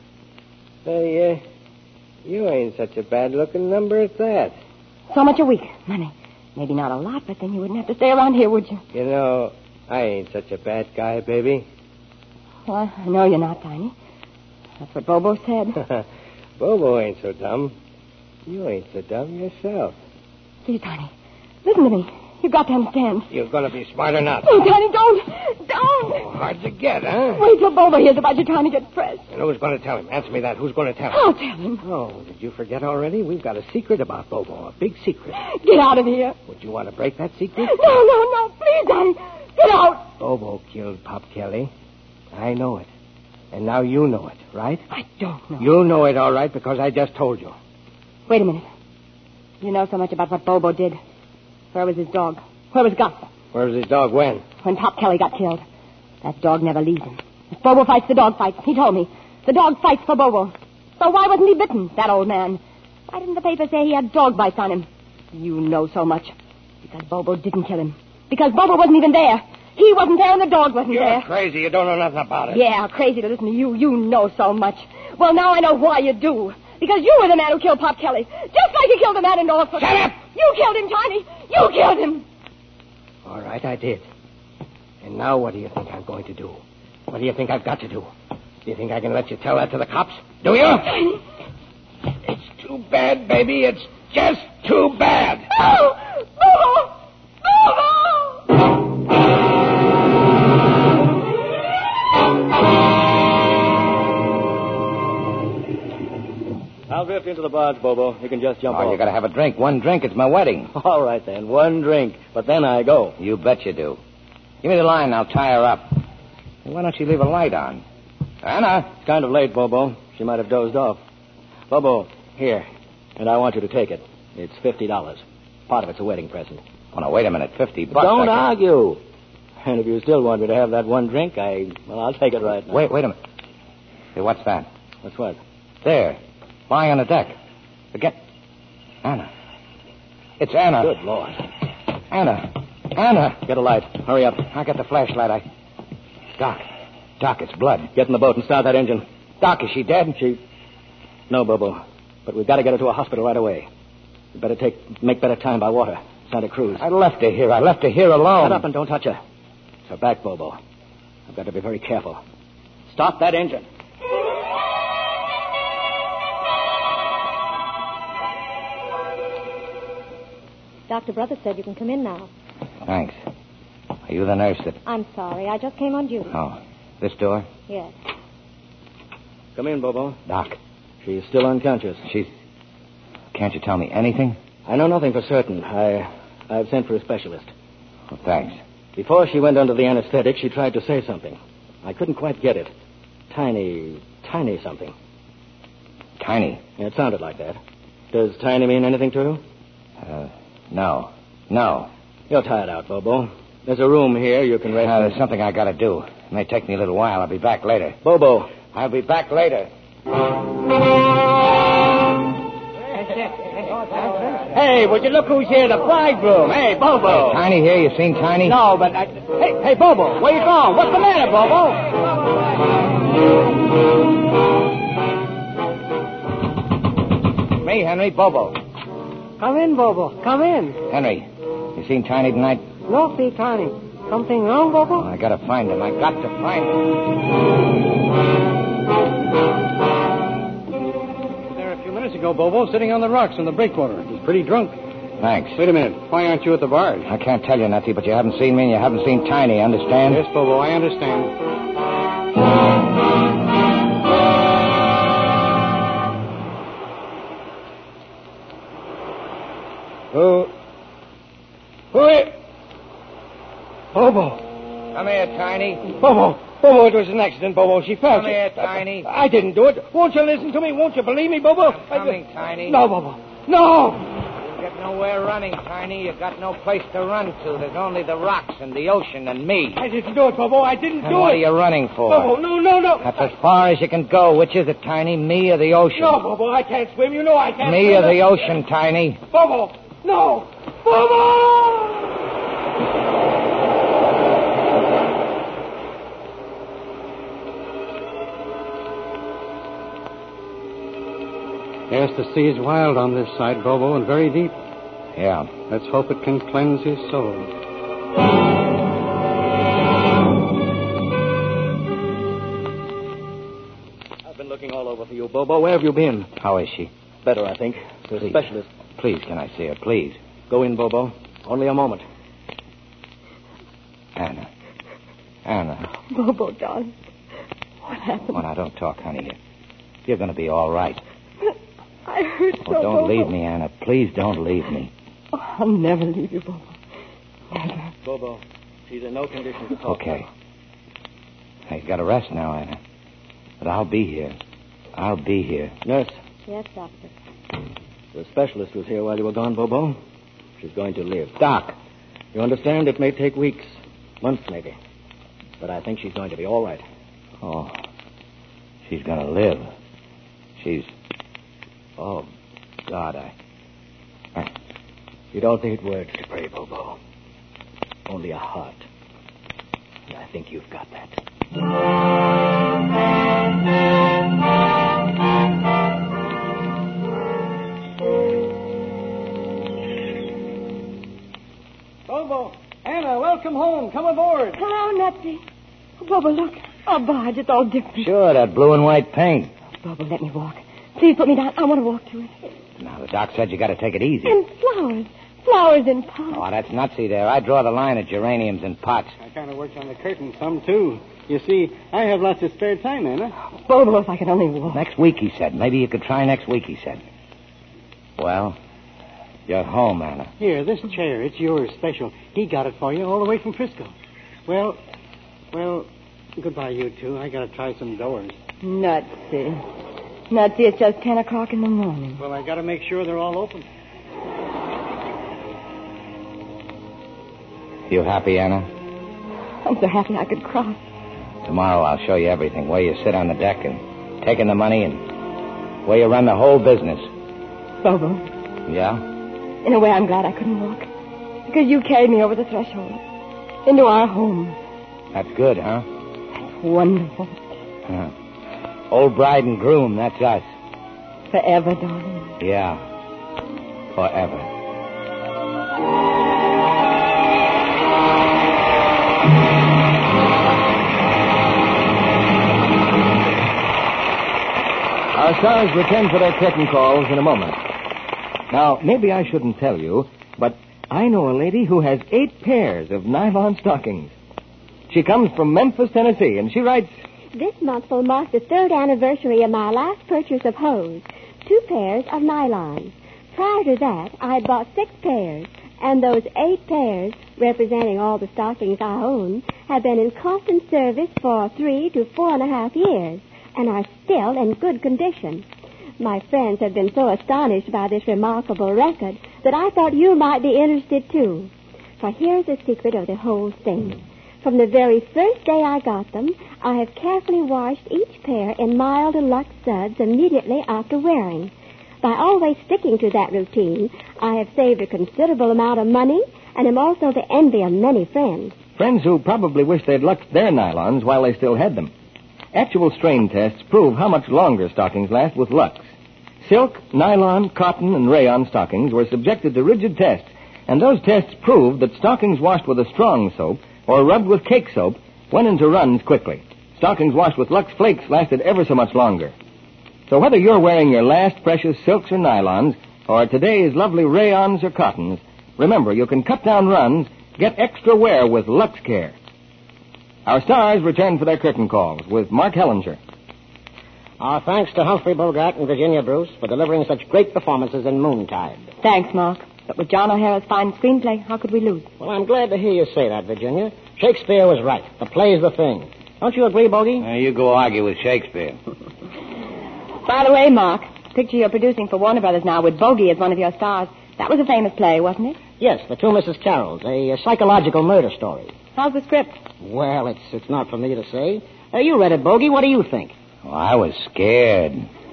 Say, uh, you ain't such a bad-looking number at that. So much a week, money. Maybe not a lot, but then you wouldn't have to stay around here, would you? You know, I ain't such a bad guy, baby. Well, I know you're not, Tiny. That's what Bobo said. Bobo ain't so dumb. You ain't so dumb yourself. See, Tiny, listen to me. You've got to understand. You're going to be smart or not. Oh, Tiny, don't. Don't. Oh, hard to get, huh? Wait till Bobo hears about you trying to get fresh. And who's going to tell him? Answer me that. Who's going to tell him? I'll tell him. Oh, did you forget already? We've got a secret about Bobo. A big secret. Get out of here. Would you want to break that secret? No, no, no. Please, Tiny. Get out. Bobo killed Pop Kelly. I know it. And now you know it, right? I don't know. You'll know it, all right, because I just told you. Wait a minute. You know so much about what Bobo did. Where was his dog? Where was Gus? Where was his dog when? When Pop Kelly got killed. That dog never leaves him. If Bobo fights, the dog fights. He told me. The dog fights for Bobo. So why wasn't he bitten, that old man? Why didn't the paper say he had dog bites on him? You know so much. Because Bobo didn't kill him. Because Bobo wasn't even there. He wasn't there and the dog wasn't You're there. crazy. You don't know nothing about it. Yeah, crazy to listen to you. You know so much. Well, now I know why you do. Because you were the man who killed Pop Kelly. Just like you killed the man in Norfolk. Shut up! You killed him, Tiny. You killed him. All right, I did. And now what do you think I'm going to do? What do you think I've got to do? Do you think I can let you tell that to the cops? Do you? Tiny. It's too bad, baby. It's just too bad. No! Bobo! Bobo! I'll drift into the barge, Bobo. You can just jump Oh, off. you gotta have a drink. One drink. It's my wedding. All right, then. One drink. But then I go. You bet you do. Give me the line and I'll tie her up. Hey, why don't you leave a light on? Anna. It's kind of late, Bobo. She might have dozed off. Bobo, here. And I want you to take it. It's fifty dollars. Part of it's a wedding present. Oh, no, wait a minute. Fifty bucks. Don't I can... argue. And if you still want me to have that one drink, I... Well, I'll take it right now. Wait, wait a minute. Hey, what's that? What's what? There. Lying on the deck. Forget. Anna. It's Anna. Good Lord. Anna. Anna. Get a light. Hurry up. I'll get the flashlight. I... Doc. Doc, it's blood. Get in the boat and start that engine. Doc, is she dead? She... No, Bobo. But we've got to get her to a hospital right away. We better take... make better time by water. Santa Cruz. I left her here. I left her here alone. Shut up and don't touch her. It's her back, Bobo. I've got to be very careful. Stop that engine. Doctor Brothers said you can come in now. Thanks. Are you the nurse that... I'm sorry. I just came on duty. Oh, this door? Yes. Come in, Bobo. Doc. She's still unconscious. She's... Can't you tell me anything? I know nothing for certain. I... I've sent for a specialist. Oh, thanks. Before she went under the anesthetic, she tried to say something. I couldn't quite get it. Tiny, tiny something. Tiny? Yeah, it sounded like that. Does tiny mean anything to you? Uh, no. No. You're tired out, Bobo. There's a room here you can rest. Uh, there's something I gotta do. It may take me a little while. I'll be back later. Bobo. I'll be back later. Hey, would you look who's here, the bridegroom. Hey, Bobo. Tiny here. You seen Tiny? No, but I... Hey, hey, Bobo, where you going? What's the matter, Bobo? Me, Henry. Bobo. Come in, Bobo. Come in. Henry, you seen Tiny tonight? No, see, Tiny. Something wrong, Bobo? Oh, I gotta find him. I got to find him. There a few minutes ago, Bobo, sitting on the rocks in the breakwater. He's pretty drunk. Thanks. Wait a minute. Why aren't you at the barge? I can't tell you, Nutty, but you haven't seen me and you haven't seen Tiny, understand? Yes, Bobo, I understand. Who... Who is... Bobo. Come here, Tiny. Bobo. Bobo, it was an accident, Bobo. She fell. Come here, Tiny. I didn't do it. Won't you listen to me? Won't you believe me, Bobo? I'm coming, Tiny. No, Bobo. No! You get nowhere running, Tiny. You got no place to run to. There's only the rocks and the ocean and me. I didn't do it, Bobo. I didn't And do what it. are you running for? Bobo, no, no, no. That's as far as you can go. Which is it, Tiny? Me or the ocean? No, Bobo, I can't swim. You know I can't Me swim. or the ocean, Tiny? Bobo, no. Bobo! Yes, the sea is wild on this side, Bobo, and very deep. Yeah. Let's hope it can cleanse his soul. I've been looking all over for you, Bobo. Where have you been? How is she? Better, I think. The Please. specialist. Please, can I see her? Please. Go in, Bobo. Only a moment. Anna. Anna. Bobo, darling. What happened? Well, now, don't talk, honey. You're going to be all right. I hurt so, Oh, don't Bobo. leave me, Anna. Please don't leave me. Oh, I'll never leave you, Bobo. Never. Bobo, she's in no condition to talk. Okay. Now, you got to rest now, Anna. But I'll be here. I'll be here. Nurse, Yes, Doctor. the specialist was here while you were gone, Bobo. She's going to live. Doc. You understand? It may take weeks, months maybe. But I think she's going to be all right. Oh, she's going to live. She's... Oh, God, I... I... You don't need words to pray, Bobo. Only a heart. And I think you've got that. Bobo, Anna, welcome home. Come aboard. Hello, Nutsy. Oh, Bobo, look. Our barge, it's all different. Sure, that blue and white paint. Bobo, let me walk. Please put me down. I want to walk to it. Now, the doc said you got to take it easy. And flowers. Flowers in pots. Oh, that's nutsy there. I draw the line at geraniums in pots. I kind of worked on the curtain some, too. You see, I have lots of spare time, Anna. Bobo, if I could only walk. Next week, he said. Maybe you could try next week, he said. Well, you're home, Anna. Here, this chair, it's yours special. He got it for you all the way from Frisco. Well, well, goodbye, you two. I got to try some doors. Nutsy. Nutsy, it's just ten o'clock in the morning. Well, I got to make sure they're all open. You happy, Anna? I'm so happy I could cry. Tomorrow I'll show you everything. Where you sit on the deck and taking the money and where you run the whole business. Bobo, Yeah? in a way I'm glad I couldn't walk. Because you carried me over the threshold. Into our home. That's good, huh? Wonderful. Huh. Old bride and groom, that's us. Forever, darling. Yeah. Forever. Our stars return for their curtain calls in a moment. Now, maybe I shouldn't tell you, but I know a lady who has eight pairs of nylon stockings. She comes from Memphis, Tennessee, and she writes... This month will mark the third anniversary of my last purchase of hose, two pairs of nylons. Prior to that, I had bought six pairs, And those eight pairs, representing all the stockings I own, have been in constant service for three to four and a half years and are still in good condition. My friends have been so astonished by this remarkable record that I thought you might be interested, too. For here's the secret of the whole thing. From the very first day I got them, I have carefully washed each pair in mild Lux suds immediately after wearing. By always sticking to that routine, I have saved a considerable amount of money and am also the envy of many friends. Friends who probably wish they'd luxed their nylons while they still had them. Actual strain tests prove how much longer stockings last with Lux. Silk, nylon, cotton, and rayon stockings were subjected to rigid tests, and those tests proved that stockings washed with a strong soap or rubbed with cake soap went into runs quickly. Stockings washed with Lux Flakes lasted ever so much longer. So whether you're wearing your last precious silks or nylons, or today's lovely rayons or cottons, remember you can cut down runs, get extra wear with Lux Care. Our stars return for their curtain calls with Mark Hellinger. Our thanks to Humphrey Bogart and Virginia Bruce for delivering such great performances in Moontide. Thanks, Mark. But with John O'Hara's fine screenplay, how could we lose? Well, I'm glad to hear you say that, Virginia. Shakespeare was right. The play's the thing. Don't you agree, Bogey? Uh, you go argue with Shakespeare. By the way, Mark, the picture you're producing for Warner Brothers now with Bogey as one of your stars, that was a famous play, wasn't it? Yes, The Two Missus Carrolls, a, a psychological murder story. How's the script? Well, it's it's not for me to say. Uh, you read it, Bogey. What do you think? Oh, I was scared.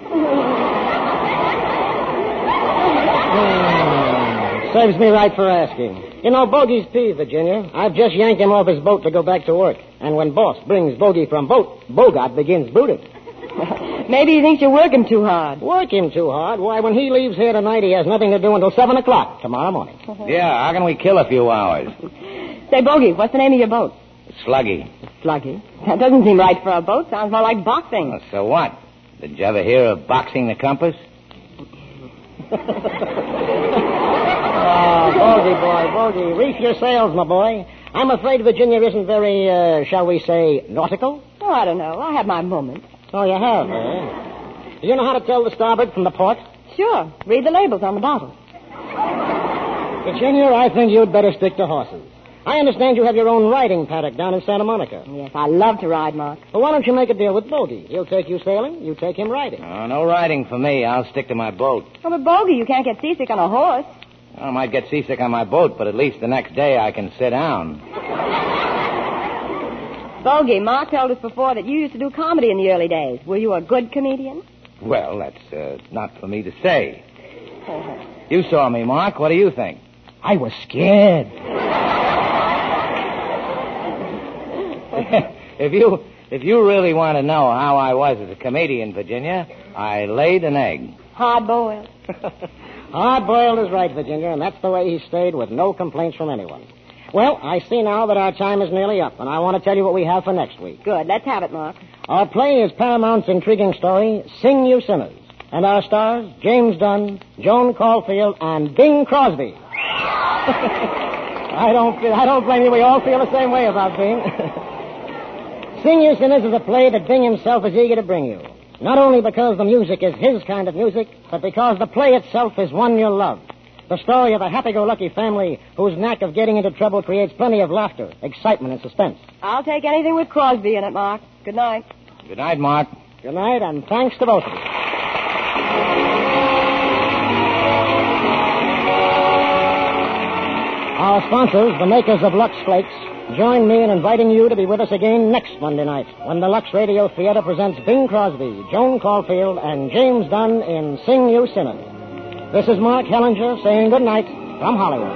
Hmm, serves me right for asking. You know, Bogey's peeved, Virginia. I've just yanked him off his boat to go back to work. And when boss brings Bogey from boat, Bogart begins booting. Maybe he thinks you're working too hard. Work him too hard? Why, when he leaves here tonight, he has nothing to do until seven o'clock tomorrow morning. Yeah, how can we kill a few hours? Say, Bogey, what's the name of your boat? Sluggy. Sluggy? That doesn't seem right for a boat. Sounds more like boxing. Oh, so what? Did you ever hear of boxing the compass? Oh, Bogey, boy, Bogey. Reef your sails, my boy. I'm afraid Virginia isn't very, uh, shall we say, nautical? Oh, I don't know. I have my moments. Oh, you have, eh? Do you know how to tell the starboard from the port? Sure. Read the labels on the bottle. Virginia, I think you'd better stick to horses. I understand you have your own riding paddock down in Santa Monica. Yes, I love to ride, Mark. Well, why don't you make a deal with Bogey? He'll take you sailing, you take him riding. Oh, no riding for me. I'll stick to my boat. Oh, but Bogey, you can't get seasick on a horse. I might get seasick on my boat, but at least the next day I can sit down. Bogey, Mark told us before that you used to do comedy in the early days. Were you a good comedian? Well, that's uh, not for me to say. You saw me, Mark. What do you think? I was scared. if you if you really want to know how I was as a comedian, Virginia, I laid an egg. Hard-boiled. Hard-boiled is right, Virginia, and that's the way he stayed with no complaints from anyone. Well, I see now that our time is nearly up, and I want to tell you what we have for next week. Good. Let's have it, Mark. Our play is Paramount's intriguing story, Sing You Sinners. And our stars, James Dunn, Joan Caulfield, and Bing Crosby. I don't feel, I don't blame you. We all feel the same way about Bing. Sing You Sinners is a play that Bing himself is eager to bring you. Not only because the music is his kind of music, but because the play itself is one you'll love. The story of a happy-go-lucky family whose knack of getting into trouble creates plenty of laughter, excitement, and suspense. I'll take anything with Crosby in it, Mark. Good night. Good night, Mark. Good night, and thanks to both of you. Our sponsors, the makers of Lux Flakes, join me in inviting you to be with us again next Monday night when the Lux Radio Theater presents Bing Crosby, Joan Caulfield, and James Dunn in Sing You Sinners. This is Mark Hellinger saying good night from Hollywood.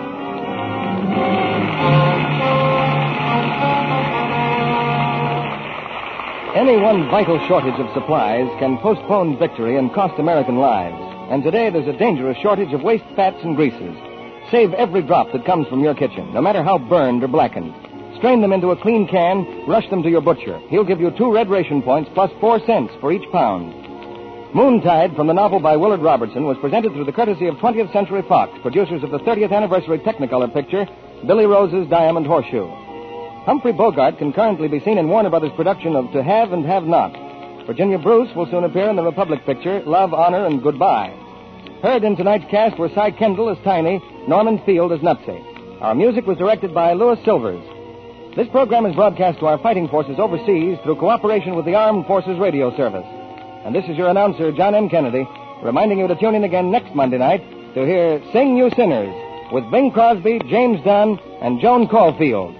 Any one vital shortage of supplies can postpone victory and cost American lives. And today there's a dangerous shortage of waste fats and greases. Save every drop that comes from your kitchen, no matter how burned or blackened. Strain them into a clean can, rush them to your butcher. He'll give you two red ration points plus four cents for each pound. Moontide, from the novel by Willard Robertson, was presented through the courtesy of twentieth Century Fox, producers of the thirtieth anniversary Technicolor picture, Billy Rose's Diamond Horseshoe. Humphrey Bogart can currently be seen in Warner Brothers' production of To Have and Have Not. Virginia Bruce will soon appear in the Republic picture, Love, Honor, and Goodbye. Heard in tonight's cast were Cy Kendall as Tiny, Norman Field as Nutsy. Our music was directed by Louis Silvers. This program is broadcast to our fighting forces overseas through cooperation with the Armed Forces Radio Service. And this is your announcer, John M. Kennedy, reminding you to tune in again next Monday night to hear Sing You Sinners with Bing Crosby, James Dunn, and Joan Caulfield.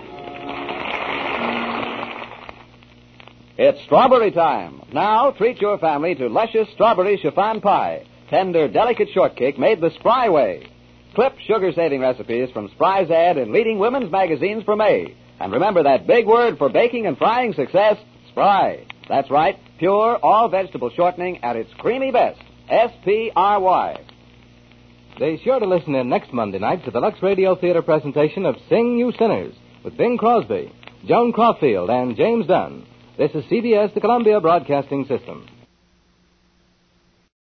It's strawberry time. Now treat your family to luscious strawberry chiffon pie. Tender, delicate shortcake made the Spry way. Clip sugar-saving recipes from Spry's ad in leading women's magazines for May. And remember that big word for baking and frying success, Spry. That's right, pure, all-vegetable shortening at its creamy best. S P R Y. Be sure to listen in next Monday night to the Lux Radio Theater presentation of Sing You Sinners with Bing Crosby, Joan Caulfield, and James Dunn. This is C B S, the Columbia Broadcasting System.